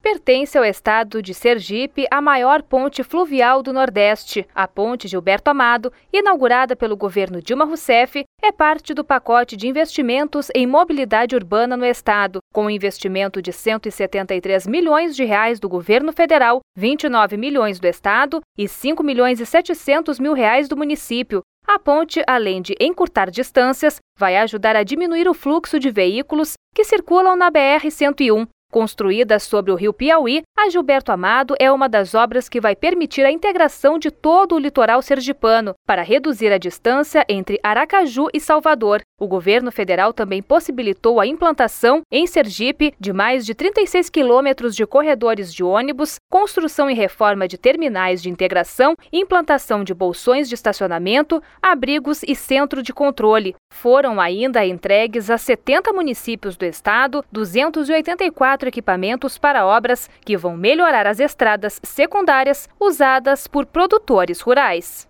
pertence ao estado de Sergipe a maior ponte fluvial do Nordeste. A ponte Gilberto Amado, inaugurada pelo governo Dilma Rousseff, é parte do pacote de investimentos em mobilidade urbana no estado, com um investimento de R$ 173 milhões do governo federal, 29 milhões do estado e R$ 5.700.000 do município. A ponte, além de encurtar distâncias, vai ajudar a diminuir o fluxo de veículos que circulam na BR-101. Construída sobre o rio Piauí, a Gilberto Amado é uma das obras que vai permitir a integração de todo o litoral sergipano para reduzir a distância entre Aracaju e Salvador. O governo federal também possibilitou a implantação em Sergipe de mais de 36 quilômetros de corredores de ônibus, construção e reforma de terminais de integração, implantação de bolsões de estacionamento, abrigos e centro de controle. Foram ainda entregues a 70 municípios do estado 284 equipamentos para obras que vão melhorar as estradas secundárias usadas por produtores rurais.